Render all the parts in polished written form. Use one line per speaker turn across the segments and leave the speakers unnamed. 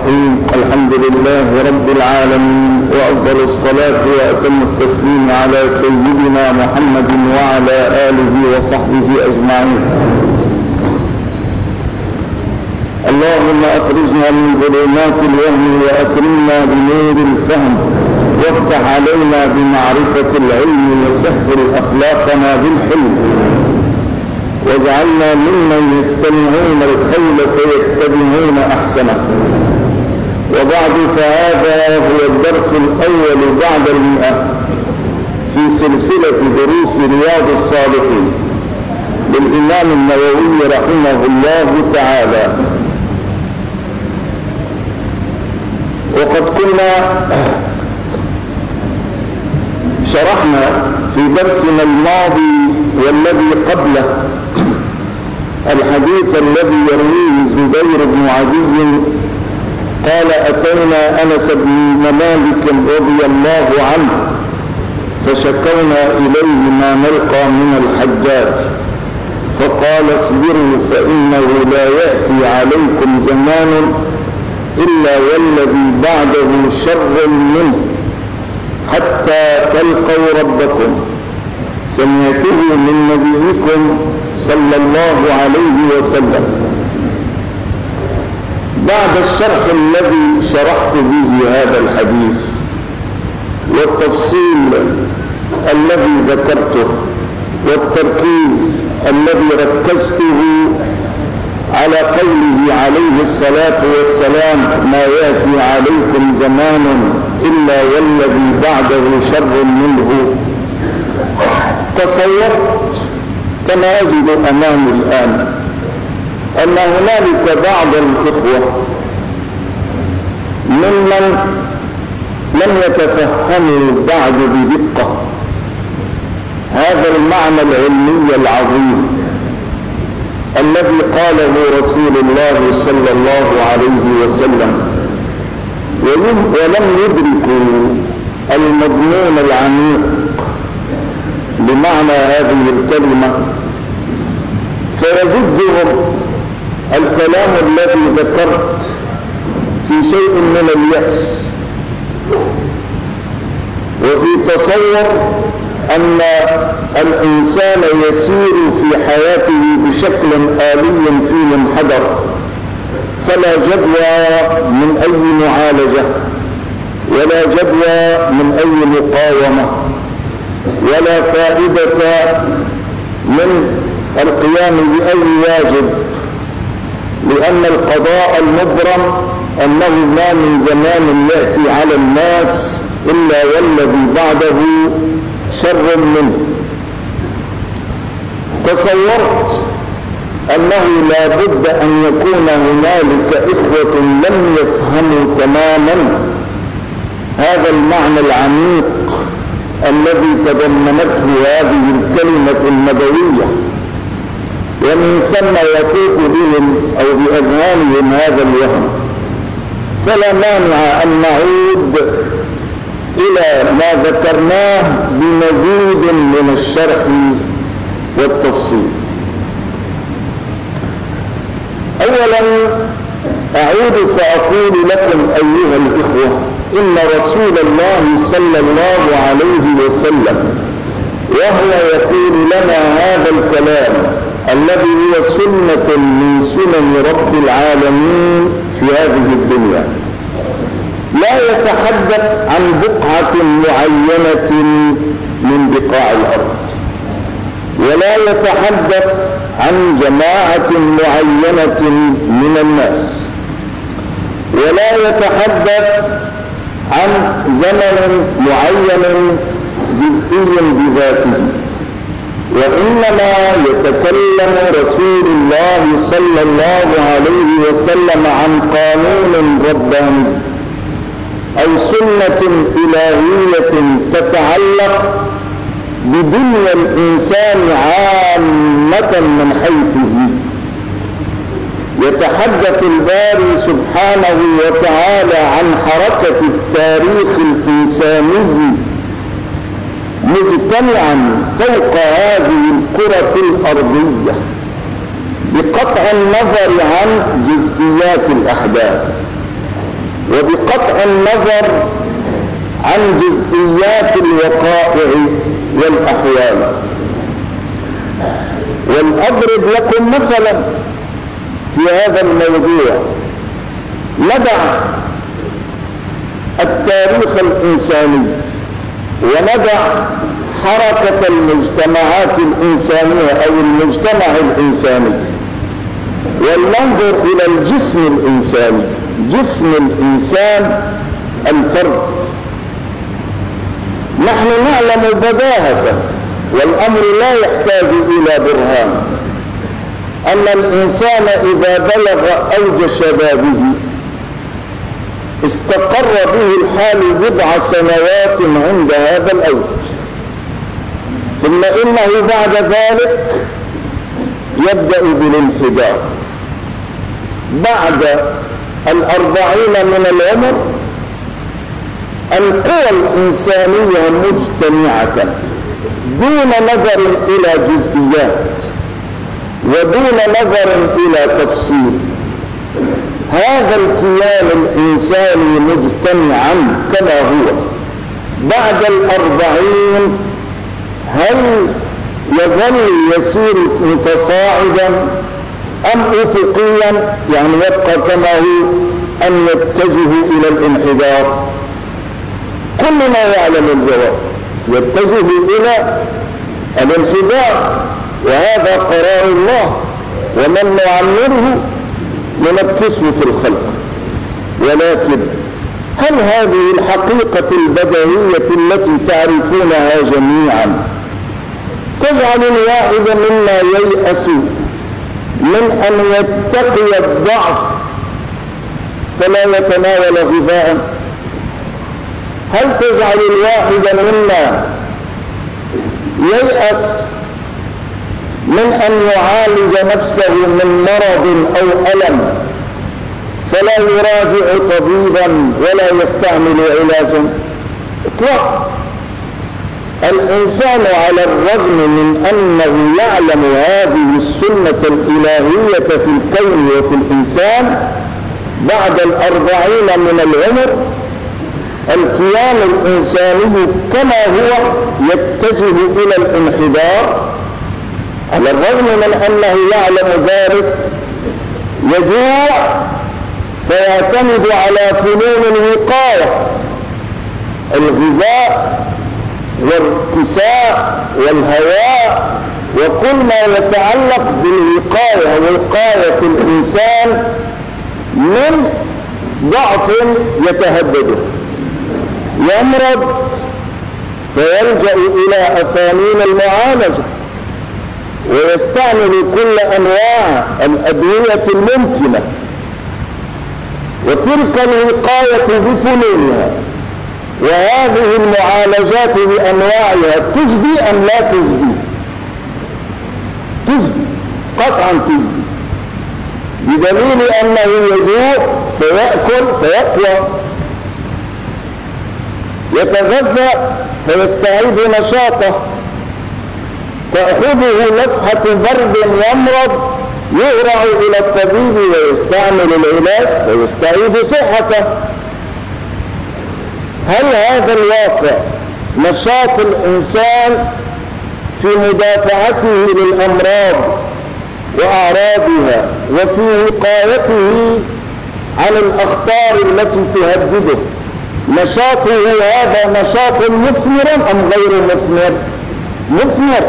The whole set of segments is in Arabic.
الرحيم. الحمد لله رب العالمين، وأفضل الصلاة وأتم التسليم على سيدنا محمد وعلى آله وصحبه أجمعين. اللهم أخرجنا من ظلمات الوهم وأكرمنا بنور الفهم، وافتح علينا بمعرفة العلم، وسهل أخلاقنا بالحلم، واجعلنا ممن يستمعون القول فيتبعون أحسنه. وبعد، فهذا هو الدرس الأول بعد 100 في سلسلة دروس رياض الصالحين للإمام النووي رحمه الله تعالى. وقد كنا شرحنا في درسنا الماضي والذي قبله الحديث الذي يرويه زبير بن عدي قال: أتينا أنس بن مالك رضي الله عنه فشكونا إليه ما نلقى من الحجاج، فقال: اصبروا فإنه لا يأتي عليكم زمان إلا والذي بعده شر منه حتى تلقوا ربكم. سمعته من نبيكم صلى الله عليه وسلم. بعد الشرح الذي شرحت به هذا الحديث والتفصيل الذي ذكرته والتركيز الذي ركزته على قوله عليه الصلاة والسلام: ما يأتي عليكم زمان إلا والذي بعده شر منه، تصورت كما أجد أمامي الآن أن هنالك بعض الإخوة ممن لم يتفهموا بعد بدقة هذا المعنى العلمي العظيم الذي قاله رسول الله صلى الله عليه وسلم، ولم يدركوا المضمون العميق بمعنى هذه الكلمة، فيزجهم الكلام الذي ذكرت في شيء من اليأس، وفي تصور أن الإنسان يسير في حياته بشكل آلي في منحدر، فلا جدوى من أي معالجة، ولا جدوى من أي مقاومة، ولا فائدة من القيام بأي واجب، لأن القضاء المبرم أنه ما من زمان يأتي على الناس إلا والذي بعده شر منه. تصورت أنه لا بد أن يكون هنالك إخوة لم يفهموا تماما هذا المعنى العميق الذي تضمنته هذه الكلمة النبوية، ومن ثم يطوف بهم أو بأذهانهم هذا الوهم. فلا مانع أن نعود إلى ما ذكرناه بمزيد من الشرح والتفصيل. أولا أعود فأقول لكم أيها الإخوة: إن رسول الله صلى الله عليه وسلم وهو يقول لنا هذا الكلام الذي هو سنة من سنن رب العالمين في هذه الدنيا، لا يتحدث عن بقعة معينة من بقاع الأرض، ولا يتحدث عن جماعة معينة من الناس، ولا يتحدث عن زمن معين جزئي بذاته، وإنما يتكلم رسول الله صلى الله عليه وسلم عن قانون رباني أو سنة إلهية تتعلق بدنيا الإنسان عامة من حيثه. يتحدث الباري سبحانه وتعالى عن حركة التاريخ الإنساني مجتمعا فوق هذه الكرة الأرضية بقطع النظر عن جزئيات الأحداث. وبقطع النظر عن جزئيات الوقائع والأحوال. ولأضرب لكم مثلا في هذا الموضوع. ندع التاريخ الإنساني وندع حركة المجتمعات الإنسانية أو المجتمع الإنساني، ولننظر إلى الجسم الإنساني، جسم الإنسان الفرد. نحن نعلم بداهة، والأمر لا يحتاج إلى برهان، أن الإنسان إذا بلغ أوج شبابه استقر به الحال بضع سنوات عند هذا الأوج، ثم إنه بعد ذلك يبدأ بالانحدار. بعد 40 من العمر القوى الإنسانية مجتمعة دون نظر إلى جزئيات ودون نظر إلى تفصيل. هذا الكيان الإنساني مجتمعا كما هو بعد 40 هل يظل يسير متصاعدا أم أفقيا، يعني يبقى كما هو، أن يتجه إلى الانحدار؟ كلنا يعلم الجواب، يتجه إلى الانحدار، وهذا قرار الله، ومن نعمره ننكسه في الخلق. ولكن هل هذه الحقيقة البديهية التي تعرفونها جميعا تجعل الواحد منا ييأس من أن يتقي الضعف فلا يتناول غذاء؟ هل تجعل الواحد منا ييأس من أن يعالج نفسه من مرض أو ألم فلا يراجع طبيبا ولا يستعمل علاجا؟ اطلاقا. الإنسان على الرغم من أنه يعلم هذه السنة الإلهية في الكون وفي الإنسان، بعد 40 من العمر الكيان الإنساني كما هو يتجه إلى الانحدار. على الرغم من أنه يعلم ذلك يجوع فيعتمد على فنون الوقاية، الغذاء والكساء والهواء وكل ما يتعلق بالوقاية، وقاية الإنسان من ضعف يتهدده. يمرض فيلجأ إلى أفانين المعالجة ويستعمل كل أنواع الأدوية الممكنة، وتلك الوقاية بفنونها وهذه المعالجات بأنواعها تجدي أم لا تجدي؟ تجدي قطعا، تجدي، بدليل أنه يجوع فيأكل فيقوى، يتغذى فيستعيد نشاطه، تأخذه نفحة برد يمرض يهرع إلى الطبيب ويستعمل العلاج ويستعيد صحته. هل هذا الواقع نشاط الإنسان في مدافعته للأمراض وأعراضها وفي وقايته عن الأخطار التي تهدده، نشاطه هذا نشاط مثمر أم غير مثمر؟ مثمر.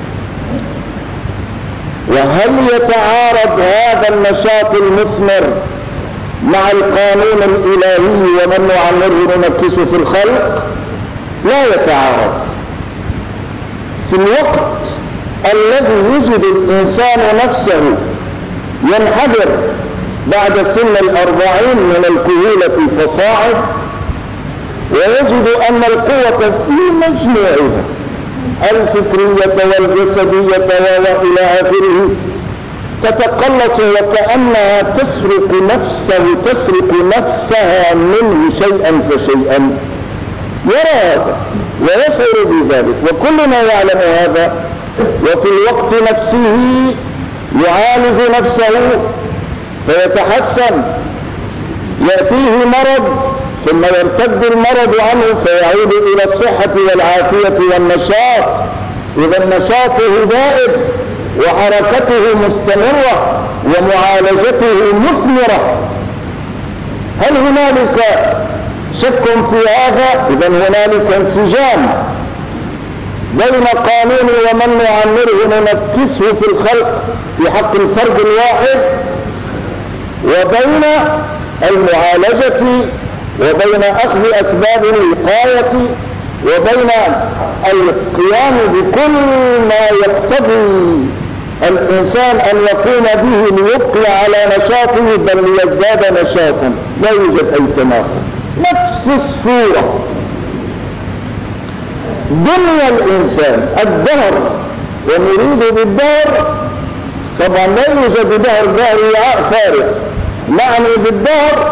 وهل يتعارض هذا النشاط المثمر مع القانون الإلهي ومن نعمره ننكسه في الخلق؟ لا يتعارض. في الوقت الذي يجد الإنسان نفسه ينحدر بعد سن 40 من الكهولة فصاعد، ويجد أن القوة في مجموعها الفكرية والجسدية وإلى آخره تتقلص وكأنها تسرق نفسها منه شيئا فشيئا، يرى هذا ويشعر بذلك، وكلنا يعلم هذا، وفي الوقت نفسه يعالج نفسه فيتحسن يأتيه مرض ثم يرتد المرض عنه فيعود إلى الصحة والعافية والنشاط. إذا نشاطه دائم وحركته مستمرة ومعالجته مثمرة. هل هنالك شك في هذا؟ إذا هنالك انسجام بين قانون ومن نعمره ننكسه في الخلق في حق الفرد الواحد، وبين المعالجة، وبين أخذ أسباب الوقاية، وبين القيام بكل ما يقتضي الإنسان أن يقوم به ليبقي على نشاطه بل ليزداد نشاطا. لا يوجد أي تناقض، نفس الصورة. دنيا الإنسان الدهر، ونريد بالدهر طبعا لا يوجد دهر وعاء فارغ، معني بالدهر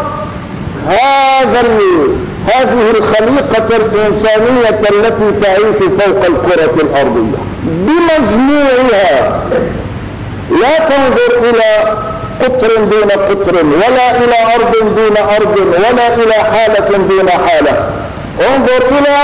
هذه الخليقة الإنسانية التي تعيش فوق الكرة الأرضية بمجموعها. لا تنظر إلى قطر دون قطر، ولا إلى أرض دون أرض، ولا إلى حالة دون حالة. انظر إلى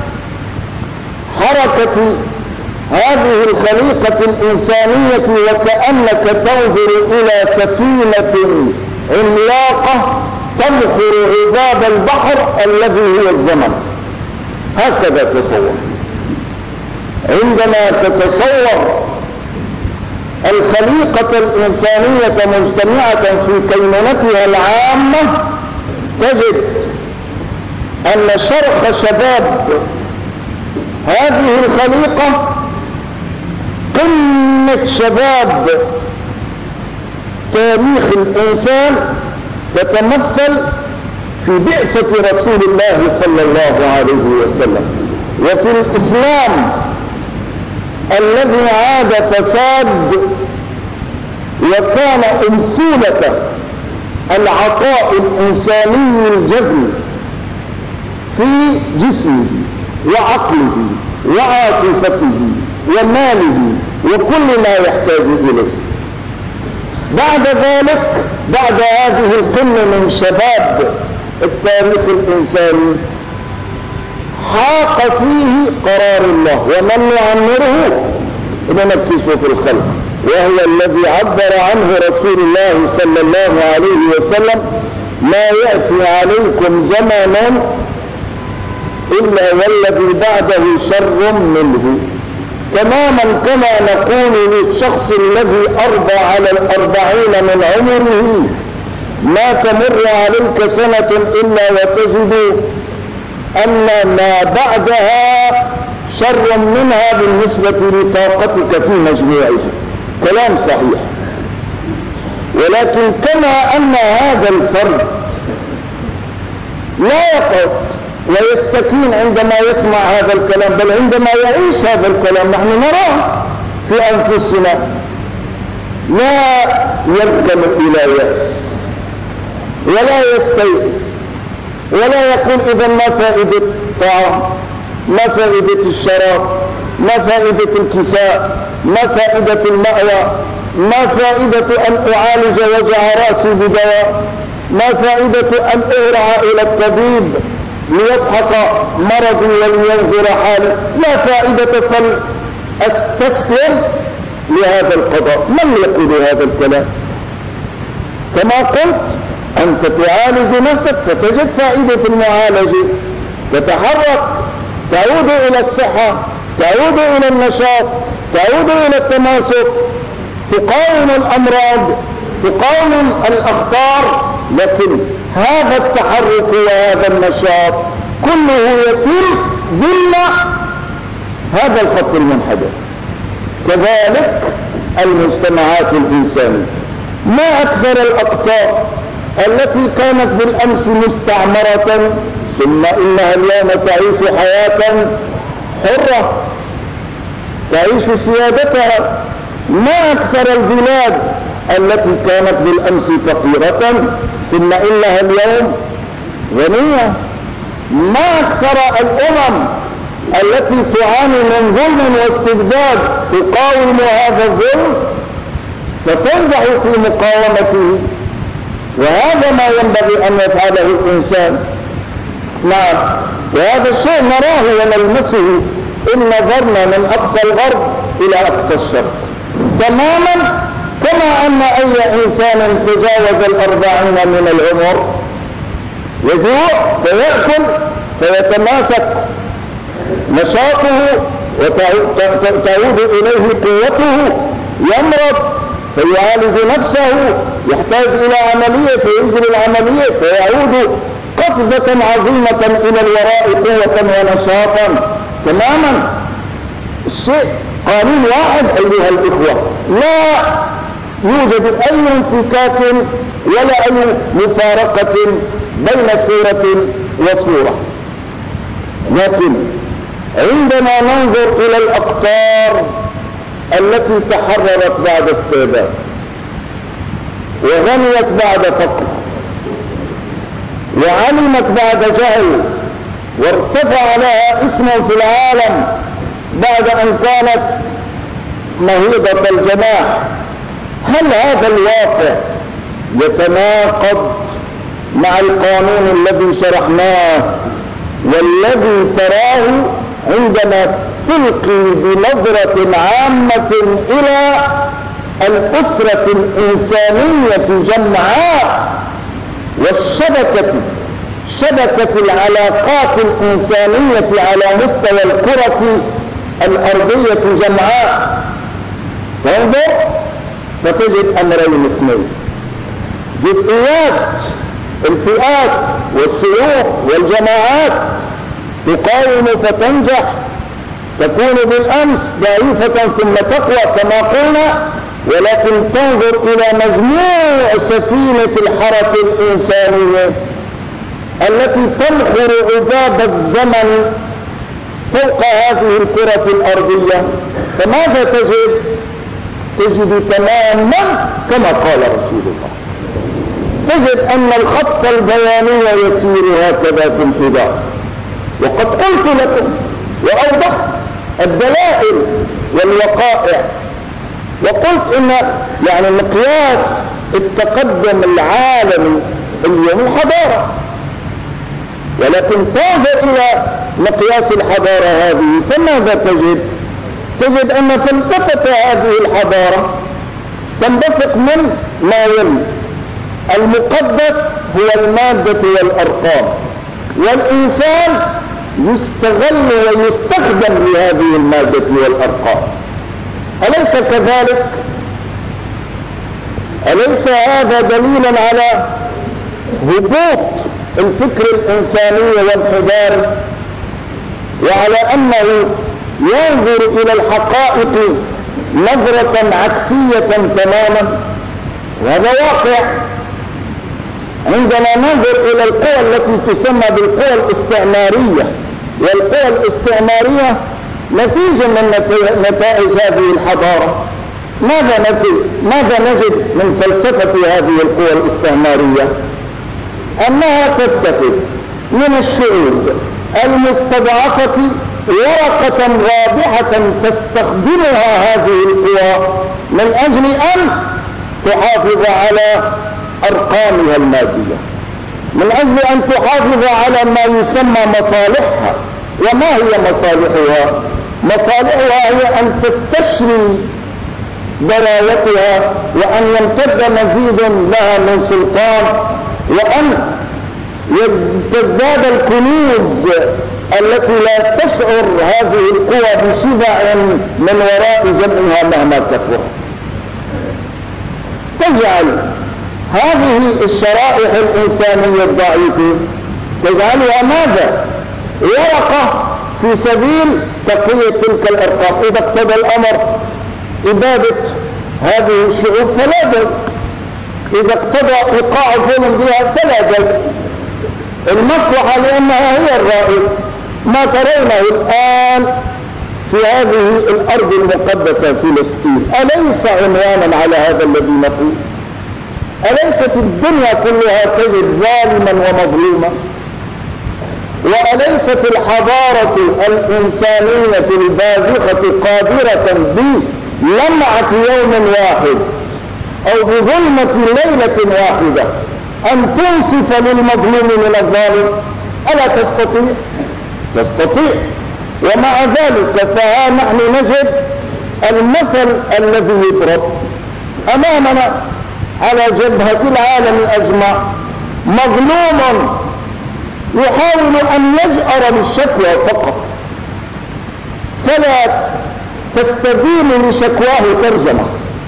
حركة هذه الخليقة الإنسانية وكأنك تنظر إلى سفينة عملاقة تنخر عذاب البحر الذي هو الزمن. هكذا تصور. عندما تتصور الخليقة الإنسانية مجتمعة في كينونتها العامة تجد أن شرخ شباب هذه الخليقة قمة شباب تاريخ الإنسان تتمثل في بعثة رسول الله صلى الله عليه وسلم، وفي الإسلام الذي عاد فساد وكان أمثلة العطاء الإنساني الجذري في جسمه وعقله وعاطفته وماله وكل ما يحتاج إليه. بعد ذلك، بعد هذه القمة من شباب التاريخ الإنساني، حاق فيه قرار الله ومن يعمره ننكسه في الخلق، وهو الذي عبر عنه رسول الله صلى الله عليه وسلم: ما يأتي عليكم زمان إلا والذي بعده شر منه. تماما كما نقول للشخص الذي أرضى على 40 من عمره: ما تمر عليك سنة إلا وتجد أن ما بعدها شر منها بالنسبة لطاقتك في مجموعها. كلام صحيح. ولكن كما أن هذا الفرد لا يقعد ويستكين عندما يسمع هذا الكلام، بل عندما يعيش هذا الكلام نحن نراه في أنفسنا، لا يركن إلى يأس ولا يستيئس ولا يقول إذا ما فائدة الطعام، ما فائدة الشراب، ما فائدة الكساء، ما فائدة المأوى، ما فائدة أن أعالج وجع رأسي بدواء، ما فائدة أن أهرع إلى الطبيب ليفحص مرضي ولينظر حالي، لا فائدة فاستسلم لهذا القضاء. من يقول هذا الكلام؟ كما قلت، أنت تعالج نفسك فتجد فائدة المعالجة، تتحرك، تعود إلى الصحة، تعود إلى النشاط، تعود إلى التماسك، تقاوم الأمراض، تقاوم الأخطار. لكن هذا التحرك وهذا النشاط كله يتم ضمن هذا الخط المنحدر. كذلك المجتمعات الإنسانية، ما أكثر الأقطار التي كانت بالأمس مستعمرة ثم إنها اليوم تعيش حياة حرة، تعيش سيادتها. ما أكثر البلاد التي كانت بالأمس فقيرة ثم إنها اليوم غنية. ما أكثر الأمم التي تعاني من ظلم واستبداد تقاوم هذا الظلم فتنجح في مقاومته. وهذا ما ينبغي أن يفعله الإنسان. نعم، وهذا الشيء نراه ونلمسه إن نظرنا من أقصى الغرب إلى أقصى الشرق تماما، كما أن أي إنسان تجاوز 40 من العمر يجوع فيأكل فيتماسك نشاطه وتعود إليه قوته، يمرض فيعالج نفسه، يحتاج إلى عملية فينزل العملية فيعود قفزة عظيمة إلى الوراء قوة ونشاطا تماما. الشيء قانون واحد أيها الإخوة، لا يوجد أي انفكاك ولا أي مفارقة بين صورة وصورة. لكن عندما ننظر إلى الأقطار التي تحررت بعد استعباد وغنيت بعد فقر وعلمت بعد جهل وارتفع لها اسم في العالم بعد أن كانت مهيبة الجناح، هل هذا الواقع يتناقض مع القانون الذي شرحناه والذي تراه عندما تلقي بنظرة عامة إلى الأسرة الإنسانية جمعاء شبكة العلاقات الإنسانية على مستوى الكرة الأرضية جمعاء، تنظر فتجد أمرين اثنين: جزئيات الفئات والشيوخ والجماعات تقاوم فتنجح، تكون بالأمس ضعيفة ثم تقوى كما قلنا، ولكن تنظر إلى مجموع سفينة الحركة الإنسانية التي تنخر عذاب الزمن فوق هذه الكرة الأرضية، فماذا تجد؟ تجد تماما كما قال رسول الله، تجد أن الخط البياني يسير هكذا في انحدار. وقد قلت لكم وأوضحت الدلائل والوقائع، وقلت إن يعني مقياس التقدم العالمي اليوم الحضارة، ولكن تنظر إلى مقياس الحضارة هذه فماذا تجد؟ تجد أن فلسفة هذه الحضارة تنبثق من ما يلي: المقدس هو المادة والأرقام، والإنسان يستغل ويستخدم لهذه المادة والأرقام. أليس كذلك؟ أليس هذا دليلا على هبوط الفكر الإنساني وانحداره، وعلى أنه ينظر إلى الحقائق نظرة عكسية تماما؟ وهذا واقع. عندما ننظر إلى القوى التي تسمى بالقوى الاستعمارية، والقوى الاستعمارية نتيجة من نتائج هذه الحضارة، ماذا نجد من فلسفة هذه القوى الاستعمارية؟ أنها تتخذ من الشعوب المستضعفة ورقة رابحة تستخدمها هذه القوى من أجل أن تحافظ على أرقامها المادية، من أجل أن تحافظ على ما يسمى مصالحها. وما هي مصالحها؟ مصالحها هي أن تستشري درايتها، وأن يمتد مزيد لها من سلطان، وأن تزداد الكنوز التي لا تشعر هذه القوى بشبع من وراء جمعها مهما كثر. تجعل هذه الشرائح الإنسانية الضعيفة تجعلها ماذا؟ ورقة في سبيل تقوية تلك الأرقام. إذا اقتضى الأمر إبادة هذه الشعوب فلا بد، إذا اقتضى إيقاع ظلم بها فلا بد. المصلحة لأنها هي الرائد. ما ترونه الآن في هذه الأرض المقدسة فلسطين أليس عنوانا على هذا الذي نقول؟ أليست الدنيا كلها تجد ظالما ومظلوما؟ وأليست الحضارة الإنسانية البازخة قادرة بلمعة يوم واحد أو بظلمة ليلة واحدة أن تنصف للمظلوم من الظالم؟ ألا تستطيع؟ تستطيع. ومع ذلك فها نحن نجد المثل الذي يضرب أمامنا على جبهة العالم أجمع، مظلوم يحاول أن يجأر بالشكوى فقط، فلا تستبين لشكواه ترجمة.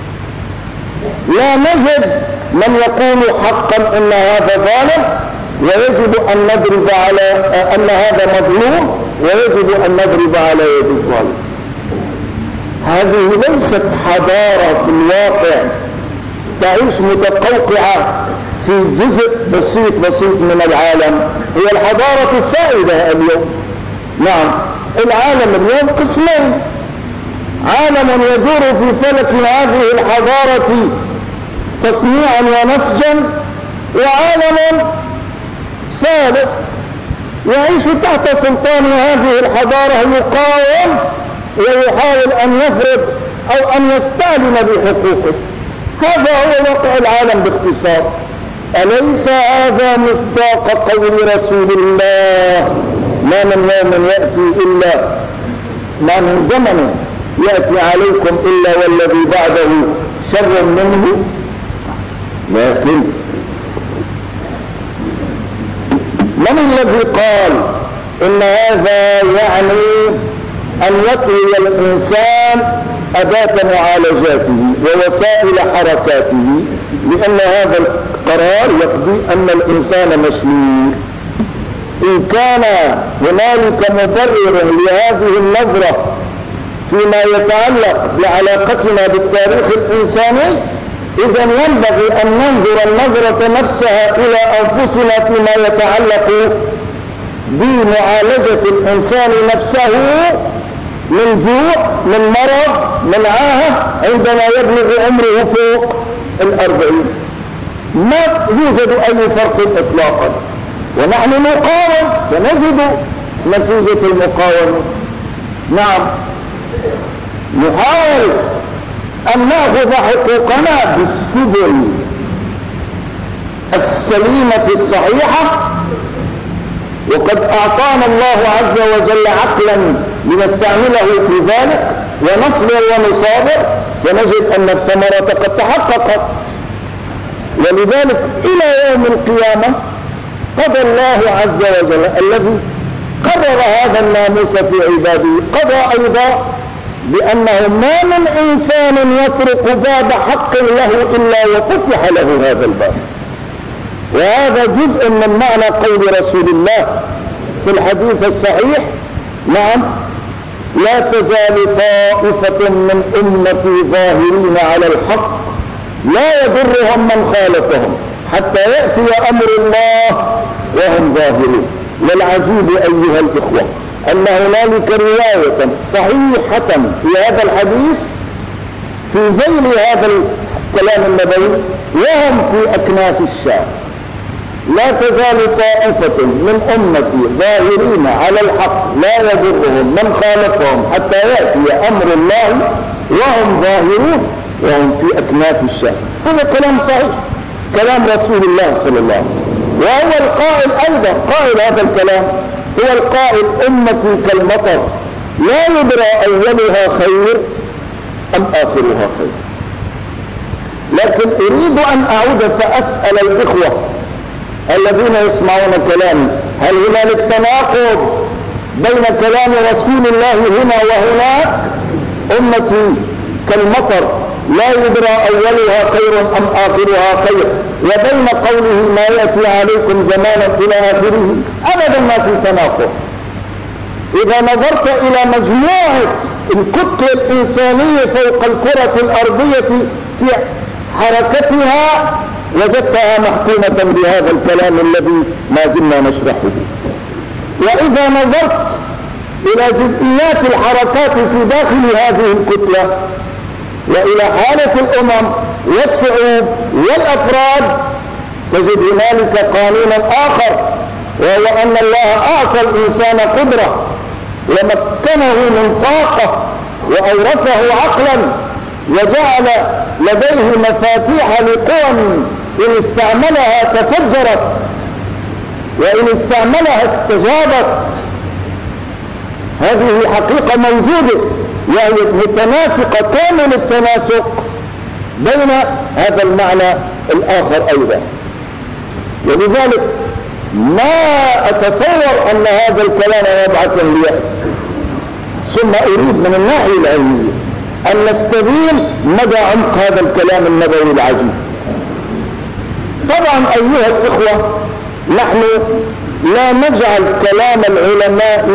لا نجد من يقول حقا إن هذا ظالم ويجب أن نضرب على أن هذا مظلوم ويجب أن نضرب على يد الظالم. هذه ليست حضارة في الواقع تعيش متقوقعة في جزء بسيط من العالم، هي الحضارة السائدة اليوم. نعم، العالم اليوم قسمين: عالم يدور في فلك هذه الحضارة تصنيعا ونسجا، وعالم ثالث يعيش تحت سلطان هذه الحضارة، يقاوم ويحاول أن يفرض أو أن يستعلن بحقوقه. هذا هو واقع العالم باختصار. أليس هذا مصداق قول رسول الله: ما من يوم يأتي إلا ما من زمن يأتي عليكم إلا والذي بعده شر منه؟ لكن من الذي قال إن هذا يعني أن يطوي الإنسان أداة معالجاته ووسائل حركاته؟ لأن هذا القرار يقضي أن الإنسان مشلول. إن كان هنالك مبرر لهذه النظرة فيما يتعلق بعلاقتنا بالتاريخ الإنساني، إذن ينبغي أن ننظر النظرة نفسها إلى أنفسنا فيما يتعلق بمعالجة الإنسان نفسه من جوع، من مرض، من عاهة عندما يبلغ عمره فوق 40. ما يوجد أي فرق إطلاقا، ونحن نقاوم فنجد نتيجة المقاومة. نعم، نحاول أن نأخذ حقوقنا بالسبل السليمة الصحيحة، وقد أعطانا الله عز وجل عقلا لنستعمله في ذلك، ونصبر ونصابر فنجد أن الثمرة قد تحققت. ولذلك إلى يوم القيامة قضى الله عز وجل الذي قرر هذا الناموس في عباده، قضى أيضا بأنه ما من إنسان يطرق باب حق له إلا وفتح له هذا الباب. وهذا جزء من معنى قول رسول الله في الحديث الصحيح: نعم، لا تزال طائفة من أمتي ظاهرين على الحق لا يضرهم من خالفهم حتى يأتي أمر الله وهم ظاهرون. والعجيب أيها الإخوة أن هنالك رواية صحيحة في هذا الحديث في ذيل هذا الكلام النبوي: وهم في أكناف الشام لا تزال طائفة من أمتي ظاهرين على الحق لا يضرهم من خالفهم حتى يأتي أمر الله وهم ظاهرون وهم في أكناف الشام. هذا كلام صحيح، كلام رسول الله صلى الله عليه وسلم. وهو القائل أيضا، قائل هذا الكلام هو القائل: أمتي كالمطر لا يدرى أولها خير أم آخرها خير. لكن أريد أن أعود فأسأل الإخوة الذين يسمعون كلامي: هل هنالك تناقض بين كلام رسول الله هنا وهناك؟ أمتي كالمطر لا يدرى أولها خير أم آخرها خير، وبين قوله ما يأتي عليكم زمانا إلى آخره أبدا ما في تناقض. إذا نظرت إلى مجموعة الكتلة الإنسانية فوق الكرة الأرضية في حركتها وجدتها محكومة بهذا الكلام الذي ما زلنا نشرحه. وإذا نظرت إلى جزئيات الحركات في داخل هذه الكتلة وإلى حالة الأمم والشعوب والأفراد تجد هنالك قانونا آخر، وهو أن الله أعطى الإنسان قدرة ومكنه من طاقة وأورثه عقلا وجعل لديه مفاتيح لقوى إن استعملها تفجرت، وإن استعملها استجابت. هذه حقيقة موجودة، وهي متناسقة كامل التناسق بين هذا المعنى الآخر أيضا. ولذلك ما أتصور أن هذا الكلام يبعث اليأس. ثم أريد من الناحية العلمية أن نستبين مدى عمق هذا الكلام النبوي العجيب. طبعا أيها الإخوة، نحن لا نجعل كلام العلماء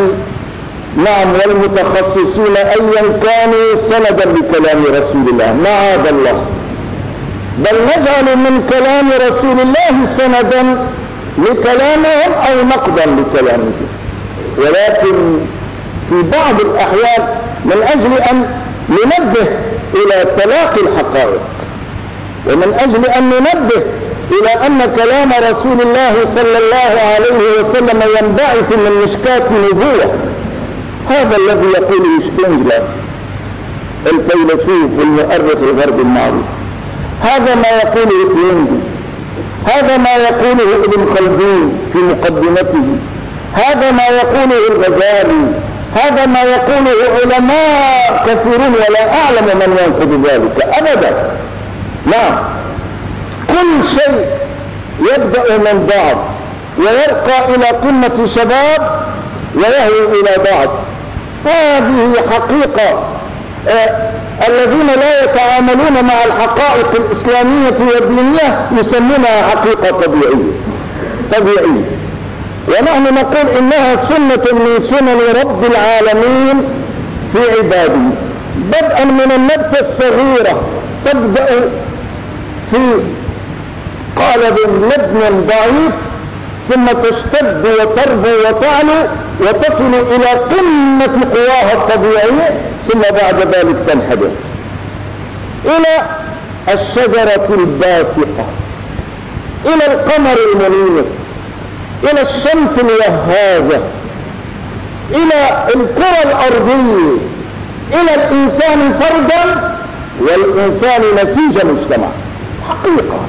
والمتخصصين أيا كانوا سندا لكلام رسول الله، معاذ الله، بل نجعل من كلام رسول الله سندا لكلامهم أو نقضا لكلامهم. ولكن في بعض الأحيان من أجل أن ننبه إلى تلاقي الحقائق، ومن أجل أن ننبه إلى أن كلام رسول الله صلى الله عليه وسلم ينبعث من مشكاة نبوة، هذا الذي يقوله شبنجلر الفيلسوف والمؤرخ الغربي المعروف، هذا ما يقوله كيندي، هذا ما يقوله ابن خلدون في مقدمته، هذا ما يقوله الغزالي، هذا ما يقوله علماء كثيرون ولا أعلم من ينقض ذلك أبدا. نعم، كل شيء يبدأ من ضعف ويرقى إلى قمة شباب ويهوي إلى ضعف. هذه حقيقة. الذين لا يتعاملون مع الحقائق الإسلامية والدينية يسمونها حقيقة طبيعية، ونحن نقول إنها سنة من سنن رب العالمين في عباده، بدءا من النبتة الصغيرة تبدأ في قالب لبن ضعيف، ثم تشتد وتربو وتعلو وتصل إلى قمة قواها الطبيعية، ثم بعد ذلك تنحدر إلى الشجرة الباسقة، إلى القمر المنير، إلى الشمس الوهاجة، إلى الكرة الأرضية، إلى الإنسان فردا والإنسان نسيج مجتمع. حقيقة.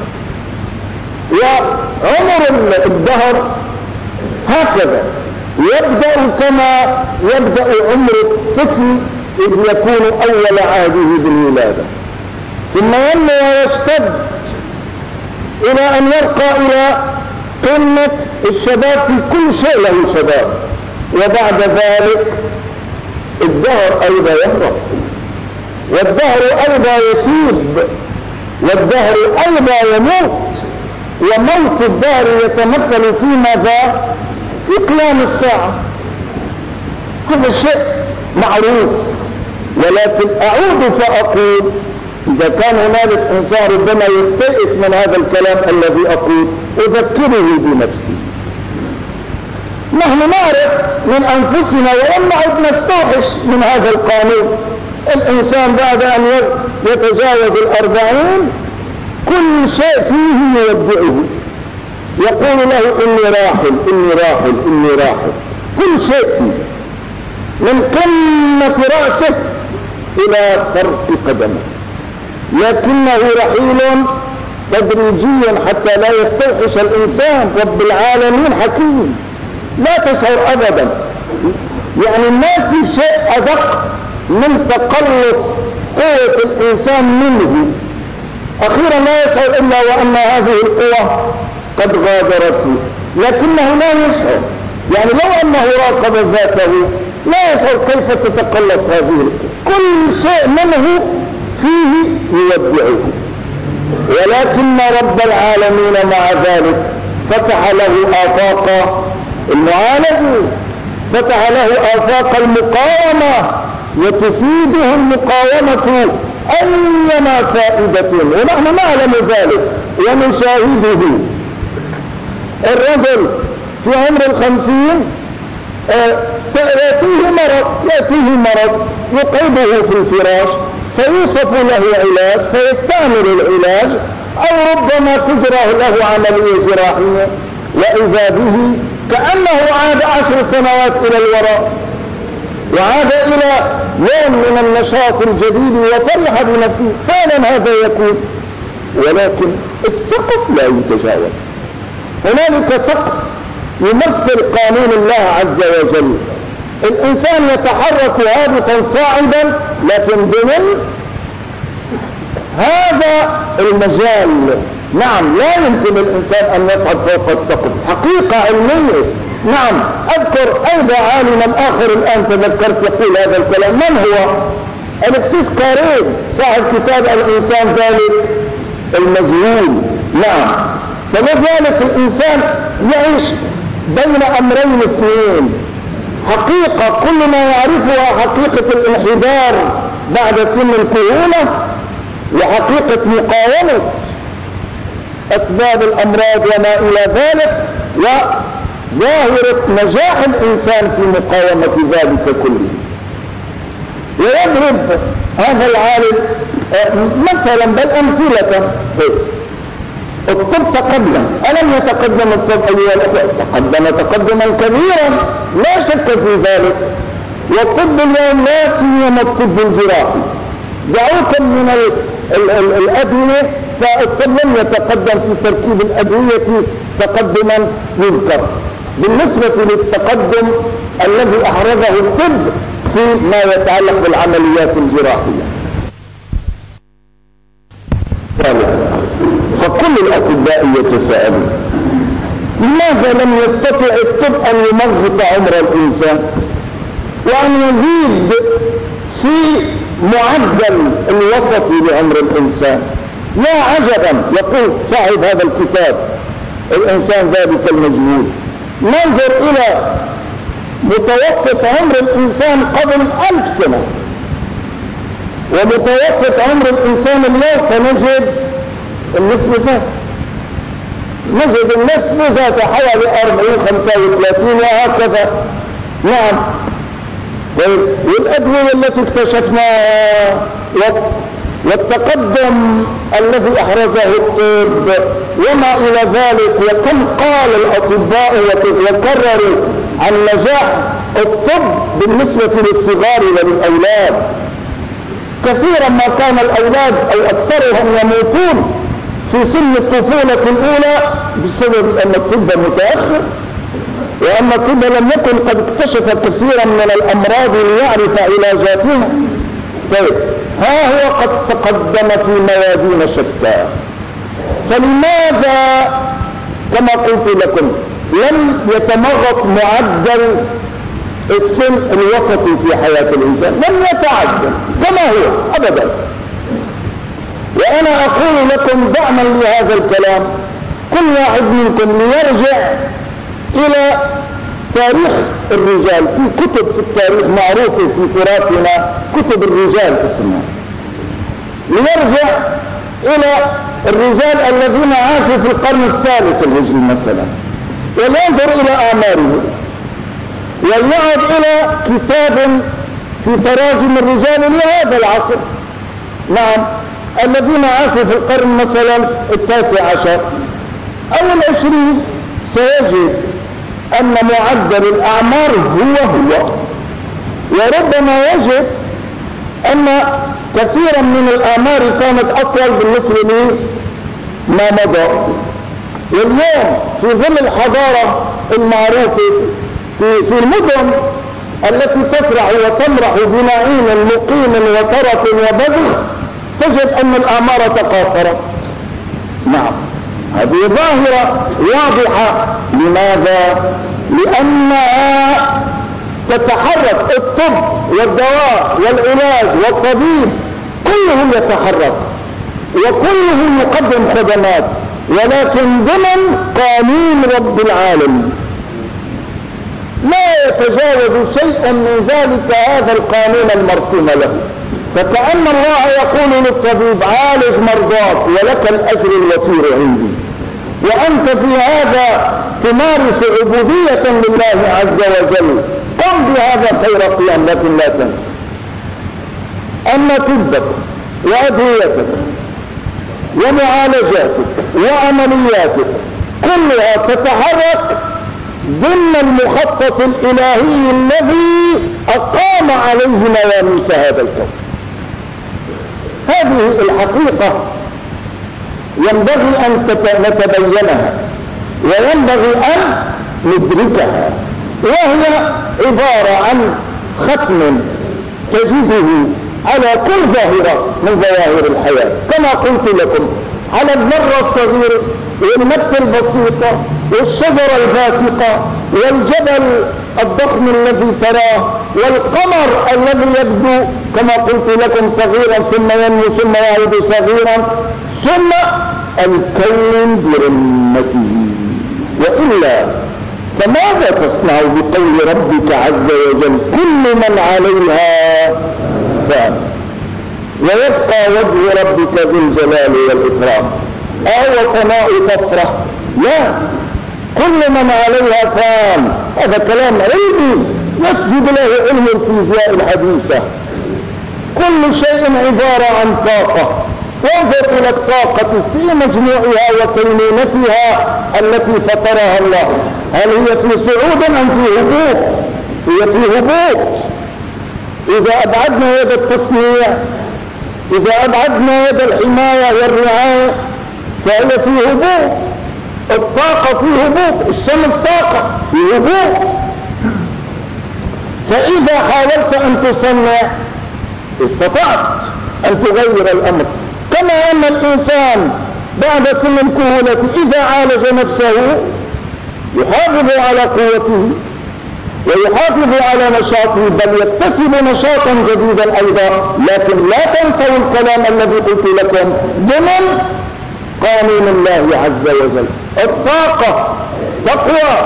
وعمر الدهر هكذا يبدأ كما يبدأ عمر الطفل إذ يكون أول عهده بالولادة، ثم ينمو ويشتد إلى أن يرقى إلى قمة الشباب، في كل شيء له شباب، وبعد ذلك الدهر أيضا يهرب، والدهر أيضا يشيب، والدهر أيضا يموت، وموت الدهر يتمثل في ماذا؟ في قيام الساعة. هذا شيء معروف. ولكن أعود فأقول إذا كان هنالك إنسان ربما يستيئس من هذا الكلام الذي أقول، أذكره بنفسي. نحن نعرف من أنفسنا ولم نعد نستوحش من هذا القانون. الإنسان بعد أن يتجاوز 40 كل شيء فيه يودعه، يقول له إني راحل إني راحل إني راحل، كل شيء فيه من قمة رأسه إلى فرق قدمه، لكنه رحيل تدريجيا حتى لا يستوحش الإنسان. رب العالمين حكيم لا تشعر أبدا، يعني ما في شيء أدق من تقلص قوة الإنسان منه، أخيرا لا يشعر إلا وأن هذه القوة قد غادرته، لكنه لا يشعر. يعني لو أنه راقب ذاته لا يشعر كيف تتقلص هذه القوة، كل شيء منه فيه يودعه. ولكن رب العالمين مع ذلك فتح له آفاق المعالجة، فتح له آفاق المقاومة، وتفيده المقاومة أيما فائدة، ونحن نعلم ذلك ونشاهده. الرجل في عمر 50 يأتيه مرض يقعده في الفراش، فيوصف له علاج فيستعمل العلاج، أو ربما تجرى له عملية جراحية، وإذا به كأنه عاد 10 سنوات إلى الوراء، وعاد إلى يوم من النشاط الجديد وفرح بنفسه. فعلا هذا يكون، ولكن السقف لا يتجاوز. هنالك سقف يمثل قانون الله عز وجل. الإنسان يتحرك هابطا صاعدا، لكن ضمن هذا المجال. نعم، لا يمكن الإنسان أن يصعد فوق السقف، حقيقة علمية. نعم، أذكر أيضا عالما آخر الآن تذكرت يقول هذا الكلام. من هو؟ ألكسيس كاريل، صاحب كتاب الإنسان ذلك المجهول. نعم، فلذلك الإنسان يعيش بين أمرين اثنين: حقيقة كل ما يعرفها حقيقة الانحدار بعد سن الكهولة، وحقيقة مقاومة أسباب الأمراض وما إلى ذلك، وظاهرة نجاح الإنسان في مقاومة ذلك كله. ويضرب هذا العالم مثلا بل أمثلة. الطب تقدم، ألم يتقدم الطب أيها الأخوة؟ تقدم تقدما كبيرا لا شك في ذلك. والطب اليوم لا سيما الطب الجراحي، دعوكم من الأدوية، فالطب لم يتقدم في تركيب الأدوية تقدما يذكر بالنسبة للتقدم الذي أحرزه الطب فيما يتعلق بالعمليات الجراحية. فكل الأطباء يتساءلون: لماذا لم يستطع الطب أن يمغط عمر الإنسان وأن يزيد في معدل الوسطي لعمر الإنسان؟ يا عجبا، يقول صاحب هذا الكتاب الإنسان ذلك المجهول: ننظر إلى متوسط عمر الإنسان قبل 1000 سنة ومتوسط عمر الإنسان اليوم، فنجد النسبة ذات، نجد النسبة ذات حوالي 40-35 وهكذا. نعم، والأدوية التي اكتشفناها والتقدم الذي أحرزه الطب وما إلى ذلك، وكم قال الأطباء وكرروا عن نجاح الطب بالنسبة للصغار وللأولاد. كثيرا ما كان الأولاد أو أكثرهم يموتون في سن الطفولة الأولى بسبب أن الطب متأخر، وأن الطب لم يكن قد اكتشف كثيرا من الأمراض ليعرف علاجاتها. طيب، ها هو قد تقدم في ميادين شتى، فلماذا كما قلت لكم لم يتمغط معدل السن الوسطي في حياة الإنسان؟ لم يتعدل كما هو أبدا. وأنا أقول لكم دعما لهذا الكلام، كل واحد منكم ليرجع إلى تاريخ الرجال في كتب في التاريخ معروفة في تراثنا، كتب الرجال اسمها، ليرجع إلى الرجال الذين عاشوا في القرن الثالث الهجري مثلا، ولينظر إلى آمارهم، وليعد إلى كتاب في تراجم الرجال لهذا العصر. نعم، الذين عاشوا في القرن مثلا 19 أو 20 سيجد أن معدل الأعمار هو وربما يجد أن كثيرا من الأعمار كانت أطول بالنسبة لما مضى. واليوم في ظل الحضارة المعروفة في المدن التي تسرع وتمرح بنعيم مقيم وترف وبذخ، تجد أن الأعمار تقاصرت. نعم، هذه ظاهرة واضحة. لماذا؟ لأنها تتحرك، الطب والدواء والعلاج والطبيب كله يتحرك وكله يقدم خدمات، ولكن ضمن قانون رب العالمين لا يتجاوز شيئا من ذلك هذا القانون المرسوم له. فكأن الله يقول للطبيب: عالج مرضاك ولك الأجر الوفير عندي، وأنت في هذا تمارس عبودية لله عز وجل، قم بهذا خير قيام، لكن لا تنسى أن طبك وأدويتك ومعالجاتك وعملياتك كلها تتحرك ضمن المخطط الإلهي الذي أقام عليه نواميس هذا الكون. هذه الحقيقة ينبغي أن نتبينها وينبغي أن ندركها، وهي عبارة عن ختم تجده على كل ظاهرة من ظواهر الحياة، كما قلت لكم على الذرة الصغيرة والنبتة البسيطة والشجرة الباسقة والجبل الضخم الذي تراه والقمر الذي يبدو كما قلت لكم صغيرا ثم ينمو ثم يعود صغيرا، ثم الكون برمته. وإلا فماذا تصنع بقول ربك عز وجل كل من عليها فان ويبقى وجه ربك ذو الجلال والإكرام؟ أو فناء تفرح؟ لا، كل من عليها فان، هذا كلام علمي يسجد له علم الفيزياء الحديثة. كل شيء عبارة عن طاقة، وانظر إلى الطاقة في مجموعها وكينونتها التي فطرها الله، هل هي في صعود أم في هبوط؟ هي في هبوط. إذا أبعدنا يد التصنيع، إذا أبعدنا يد الحماية والرعاية، فهي في هبوط. الطاقة في هبوط، الشمس طاقة في هبوط. فإذا حاولت أن تصنع استطعت أن تغير الأمر، كما أن الإنسان بعد سن الكهولة إذا عالج نفسه يحافظ على قوته ويحافظ على نشاطه، بل يكتسب نشاطا جديدا أيضا. لكن لا تنسوا الكلام الذي قلت لكم ضمن قانون الله عز وجل. الطاقة تقوى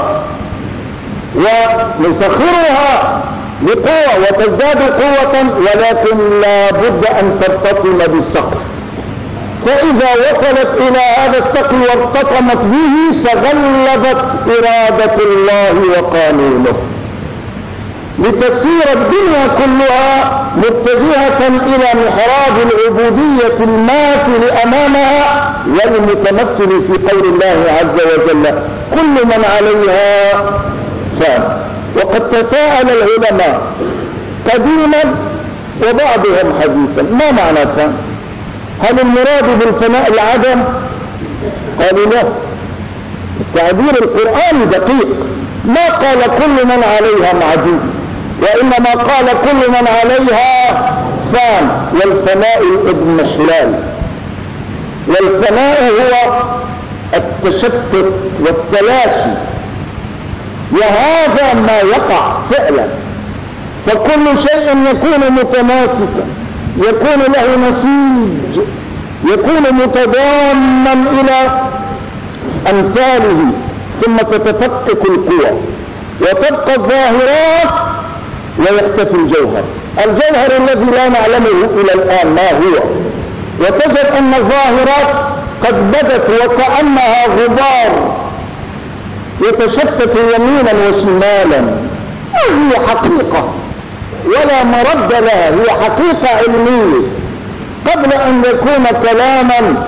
ونسخرها بقوة وتزداد قوة، ولكن لا بد أن ترتطم بالسقف. فإذا وصلت إلى هذا السقف وارتطمت به تغلبت إرادة الله وقانونه، لتسير الدنيا كلها متجهة إلى محراب العبودية الماثل أمامها والمتمثل في قول الله عز وجل كل من عليها فان. وقد تساءل العلماء قديما وبعضهم حديثا ما معنى فان؟ هل المراد بالفناء العدم؟ قالوا لا، التعبير القرآني دقيق، ما قال كل من عليها معدوم، وإنما قال كل من عليها فان. والفناء الاضمحلال، والفناء هو التشتت والتلاشي، وهذا ما يقع فعلا. فكل شيء يكون متماسكا، يكون له نسيج، يكون متضاما إلى أمثاله، ثم تتفكك القوى وتبقى الظاهرات ويختفي الجوهر. الجوهر الذي لا نعلمه إلى الآن ما هو، وتجد أن الظاهرات قد بدت وكأنها غبار يتشتت يمينا وشمالا. هي حقيقة ولا مرد لها، هي حقيقة علمية قبل أن يكون كلاما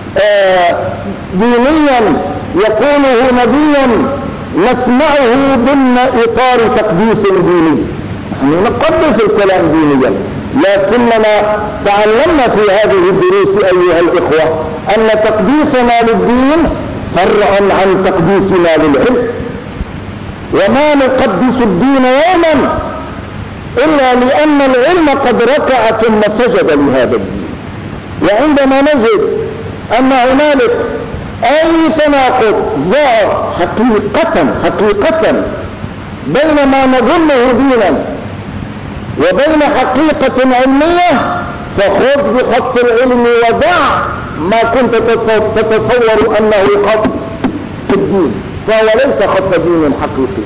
دينيا يقوله نبيا نسمعه ضمن إطار تقديس ديني. نحن نقدس الكلام دينيا، لكننا تعلمنا في هذه الدروس أيها الإخوة أن تقديسنا للدين فرع عن تقديسنا للعلم، وما نقدس الدين يوما إلا لأن العلم قد ركع ثم سجد لهذا الدين. وعندما نجد أن هنالك أي تناقض ظاهر حقيقة بين ما نظنه دينا وبين حقيقة علمية، فخذ بخط العلم ودع ما كنت تتصور أنه خط في الدين، فهو ليس خط دين حقيقي.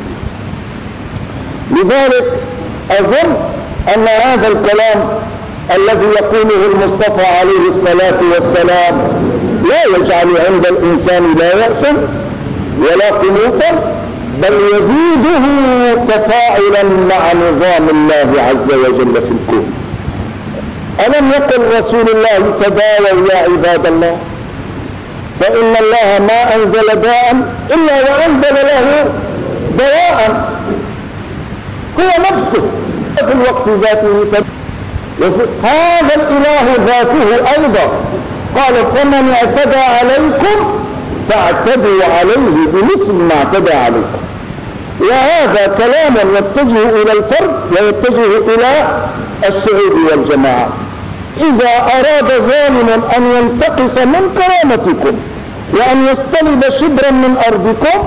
لذلك أظن أن هذا الكلام الذي يقوله المصطفى عليه الصلاة والسلام لا يجعل عند الإنسان لا يأسا ولا قنوطا، بل يزيده تفاعلا مع نظام الله عز وجل في الكون. ألم يقل رسول الله تداووا يا عباد الله، فإن الله ما أنزل داء إلا وأنزل له دواء. هو نفسه في الوقت ذاته، هذا الإله ذاته أيضا قال فمن اعتدى عليكم فاعتدوا عليه بمثل ما اعتدى عليكم. وهذا كلام يتجه إلى الفرد ويتجه إلى الشعوب والجماعة. إذا أراد ظالم أن ينتقص من كرامتكم وأن يستلب شبرا من أرضكم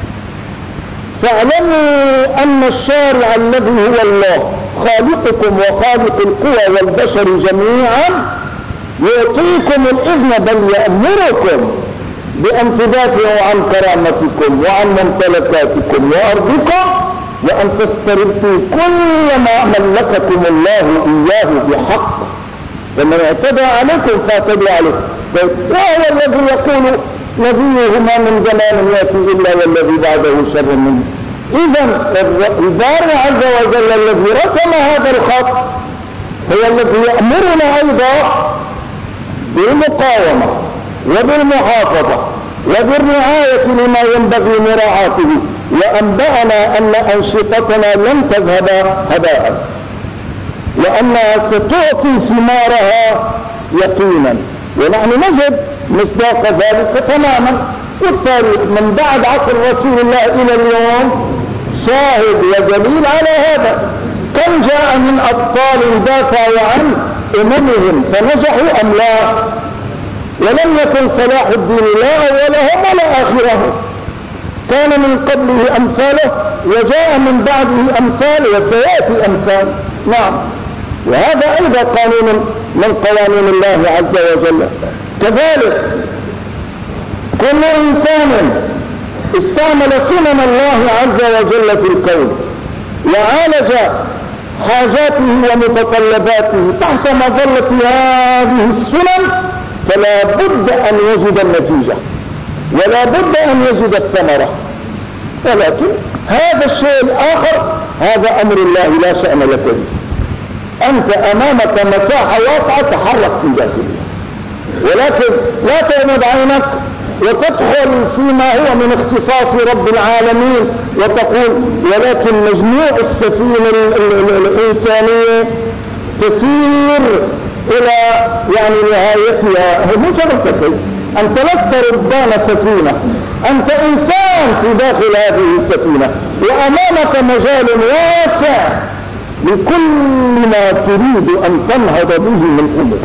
فاعلموا أن الشارع الذي هو الله خالقكم وخالق القوى والبشر جميعا يعطيكم الإذن بل يأمركم بأن تدافعوا عن كرامتكم وعن ممتلكاتكم وأرضكم وأن تستردوا كل ما ملككم الله إياه بحق. فمن اعتدى عليكم فاعتدوا عليه. وهو الذي يقول نبيه ما من زمان يأتي إلا والذي بعده شر منه. إذن الباري عز وجل الذي رسم هذا الخط هو الذي يأمرنا أيضا بالمقاومة وبالمحافظة وبالرعاية لما ينبغي مراعاته. وأنبأنا أن أنشطتنا لن تذهب هباء وأنها ستعطي ثمارها يقينا، ونحن نجد مصداق ذلك تماما. والتاريخ من بعد عصر رسول الله إلى اليوم شاهد ودليل على هذا. كم جاء من أبطال دافعوا عن أممهم فنجحوا أم لا؟ ولم يكن صلاح الدين لا أولهم ولا آخرهم، كان من قبله أمثاله وجاء من بعده أمثال وسيأتي أمثال. نعم، وهذا أيضا قانون من قوانين الله عز وجل. كذلك كل إنسان استعمل سنن الله عز وجل في الكون وعالج حاجاته ومتطلباته تحت مظلة هذه السنن فلا بد أن يجد النتيجة ولا بد أن يجد الثمرة. ولكن هذا الشيء الآخر هذا أمر الله لا شأن لك به. أنت أمامك مساحة واسعة تحرك في داخلها، ولكن لا تغمض عينك وتدخل فيما هو من اختصاص رب العالمين وتقول ولكن مجموع السفينة الإنسانية تسير إلى نهايتها. هو مو شرطك، أنت لست ربان سفينة، أنت إنسان في داخل هذه السفينة وأمامك مجال واسع لكل ما تريد أن تنهض به من أمور.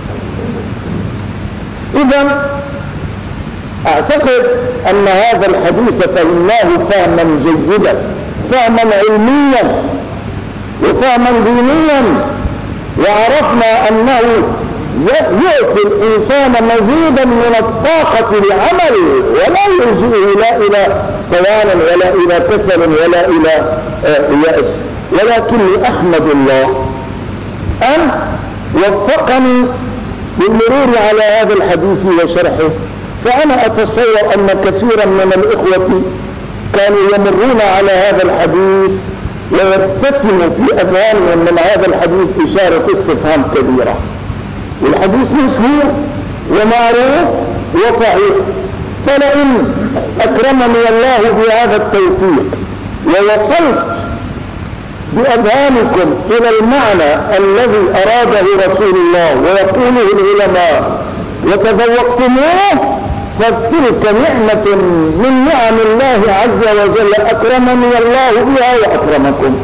إذن أعتقد أن هذا الحديث فهمناه فهما جيدا، فهما علميا وفهما دينيا، وعرفنا أنه يعطي الإنسان مزيدا من الطاقة لعمل ولا يلجئه لا إلى طوال ولا إلى كسل ولا إلى يأس. ولكني أحمد الله أن وفقني بالمرور على هذا الحديث وشرحه. فأنا أتصور أن كثيرا من الإخوة كانوا يمرون على هذا الحديث ويبتسم في أذهانهم من هذا الحديث إشارة استفهام كبيرة. والحديث مشهور ومعروف وصحيح، فلئن أكرمني الله بهذا التوفيق ووصلت بأذهانكم إلى المعنى الذي أراده رسول الله ويقوله العلماء وتذوقتموه فتلك نعمة من نعم الله عز وجل أكرمني الله بها وأكرمكم.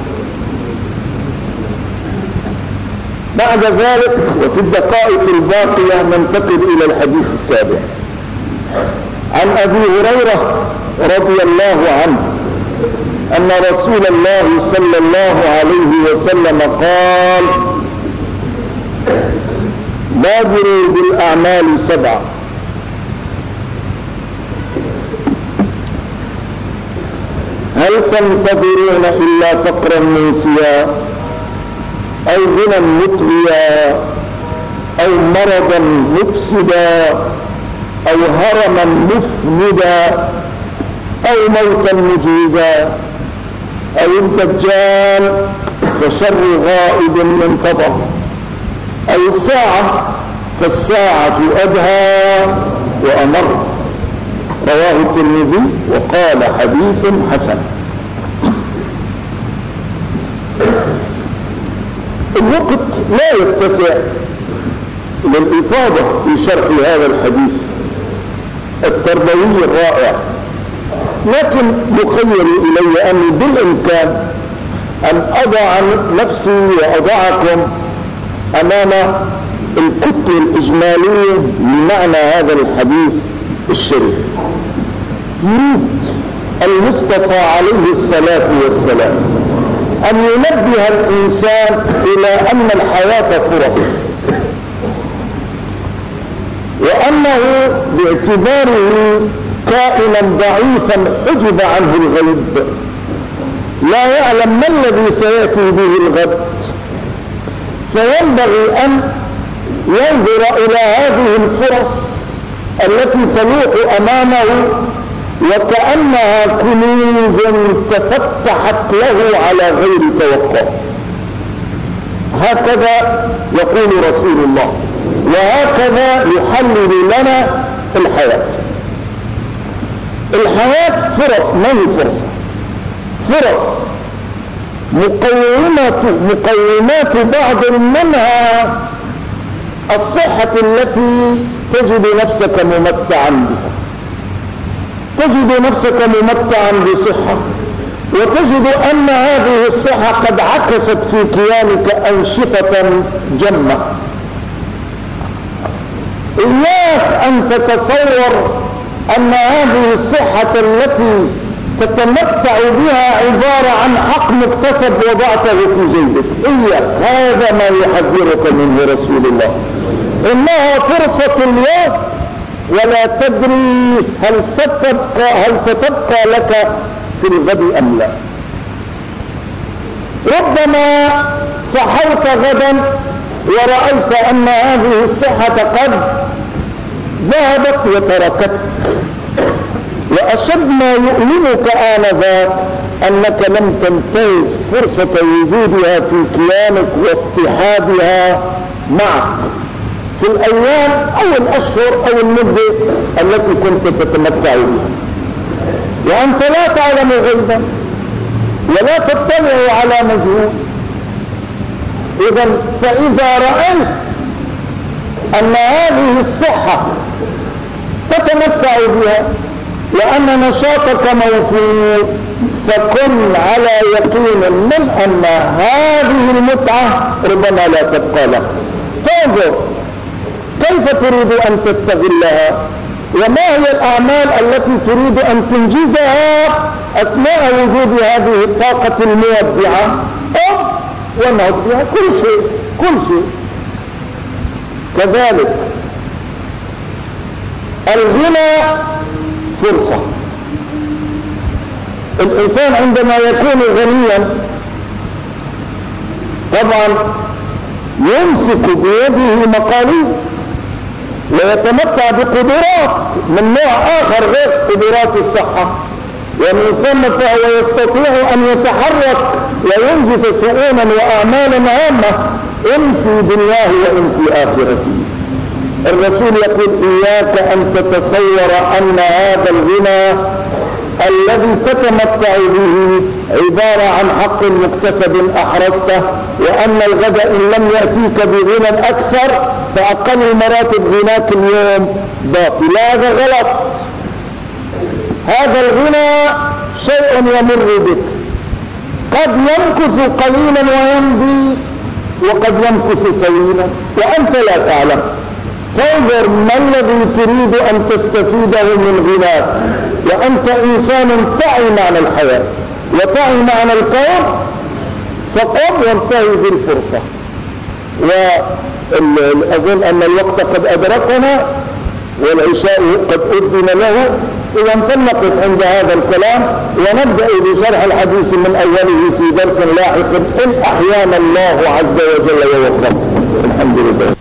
بعد ذلك وفي الدقائق الباقية ننتقل إلى الحديث السابع. عن أبي هريرة رضي الله عنه أن رسول الله صلى الله عليه وسلم قال: بادروا بالأعمال 7. هل تنتظرون إلا فقرا منسيا أو غنى مطغيا أو مرضا مفسدا أو هرما مفندا أو موتا مجيزا أو الدجال فشر غائب منتظر أو الساعة فالساعة أدهى وأمر. رواه الترمذي وقال حديث حسن. الوقت لا يتسع للإفاضة في شرح هذا الحديث التربوي الرائع، لكن يخيل إلي أني بالإمكان أن أضع نفسي وأضعكم أمام الكتلة الإجمالية لمعنى هذا الحديث الشريف. يريد المصطفى عليه الصلاة والسلام أن ينبه الإنسان إلى أن الحياة فرص، وأنه باعتباره كائنا ضعيفا حجب عنه الغيب، لا يعلم ما الذي سيأتي به الغد، فينبغي أن ينظر إلى هذه الفرص التي تلوح أمامه وكأنها كنوز تفتحت له على غير توقع. هكذا يقول رسول الله، وهكذا يحلل لنا الحياة. الحياة فرص، ما هي فرصة؟ فرص مقومات بعض منها الصحة التي تجد نفسك ممتعا بها، تجد نفسك ممتعا بصحة، وتجد أن هذه الصحة قد عكست في كيانك أنشطة جمة. إياك أن تتصور أن هذه الصحة التي تتمتع بها عبارة عن حق مكتسب وضعته في جيبك. إياك، هذا ما يحذرك منه رسول الله. إنها فرصة اليوم ولا تدري هل ستبقى لك في الغد أم لا. ربما صحوت غدا ورأيت أن هذه الصحة قد ذهبت وتركتك، وأشد ما يؤلمك آنذاك أنك لم تنتهز فرصة وجودها في كيانك واصطحابها معك في الأيام أو الأشهر أو المدة التي كنت تتمتع بها، وأنت لا تعلم غيبا ولا تطلع على مجهول. إذن فإذا رأيت أن هذه الصحة تتمتع بها وأن نشاطك موجود، فكن على يقين من أن هذه المتعة ربما لا تبقى لك. فانظر كيف تريد أن تستغلها، وما هي الأعمال التي تريد أن تنجزها أثناء وجود هذه الطاقة المودعة أو ونهض بها كل شيء. كذلك الغنى فرصة. الإنسان عندما يكون غنيا طبعا يمسك بيده مقاليد ويتمتع بقدرات من نوع آخر غير قدرات الصحة، ومن ثم فهو يستطيع أن يتحرك وينجز شؤونا وأعمالا هامة إن في دنياه وإن في آخرته. الرسول يقول إياك أن تتصور أن هذا الغنى الذي تتمتع به عبارة عن حق مكتسب أحرزته، وأن الغد إن لم يأتيك بغنى أكثر فأقل مراتب غناك اليوم باطل. هذا غلط. هذا الغنى شيء يمر بك، قد يمكث قليلا ويمضي، وقد يمكث طويلا وأنت لا تعلم. فانظر ما الذي تريد أن تستفيده من غناك، وأنت إنسان تعي معنى الحياة وتعي معنى الكون، فقم وانتهز الفرصة. وأظن أن الوقت قد أدركنا والعشاء قد أذن له، إذا نقف عند هذا الكلام ونبدأ بشرح الحديث من أوله في درس لاحق إن أحيانا الله عز وجل ووفقنا. الحمد لله.